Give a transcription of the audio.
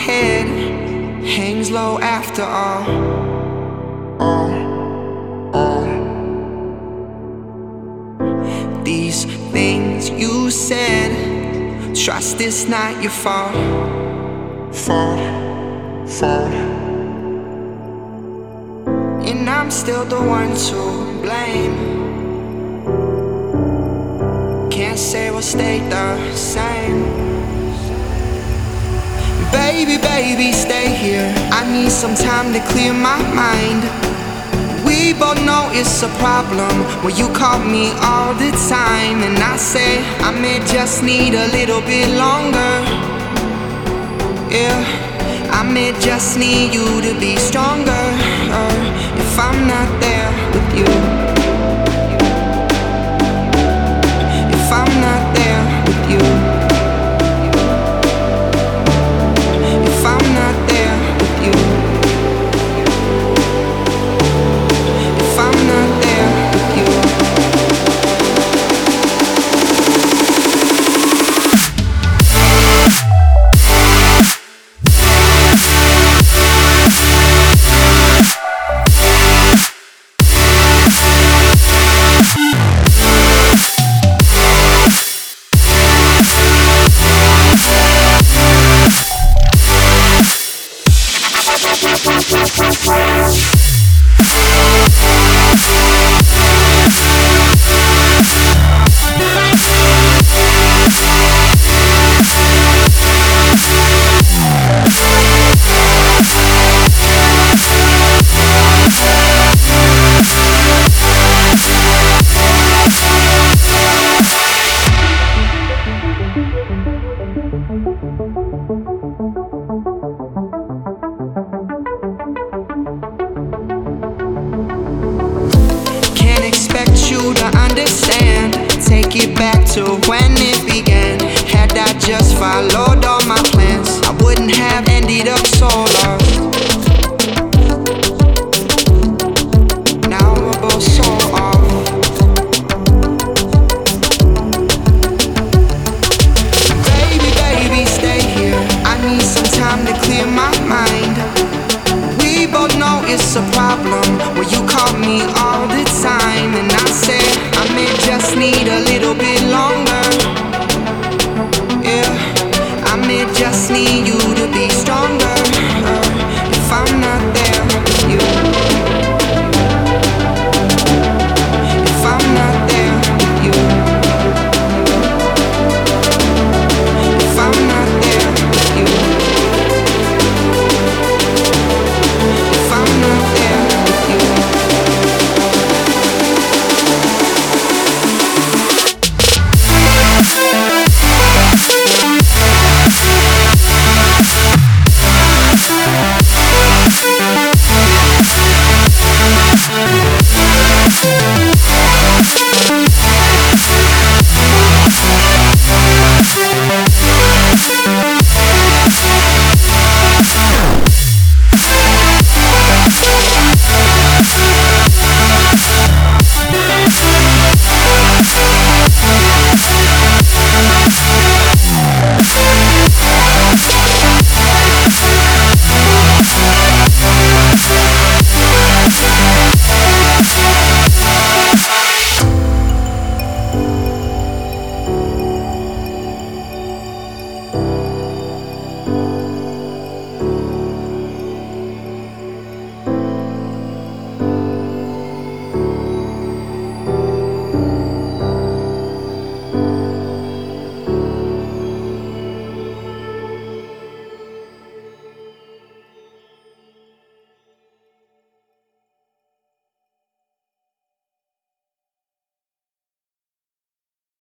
head hangs low after all. These things you said, trust it's not your fault. And I'm still the one to blame. Can't say we'll stay the same. Baby, baby, stay here. I need some time to clear my mind. We both know it's a problem when you call me all the time, and I say I may just need a little bit longer. Yeah, I may just need you to be stronger if I'm not there with you. If I'm not there with you. If I'm not there with you. If I'm not there with you. Can't expect you to understand. Take it back to when it began. Had I just followed all my plans, I wouldn't have ended up so lost. Now we're both so off. Baby, baby, stay here. I need some time to clear my mind. We both know it's a problem when you call me all the time, and I say I may just need a little bit longer. Yeah, I may just need you to be stronger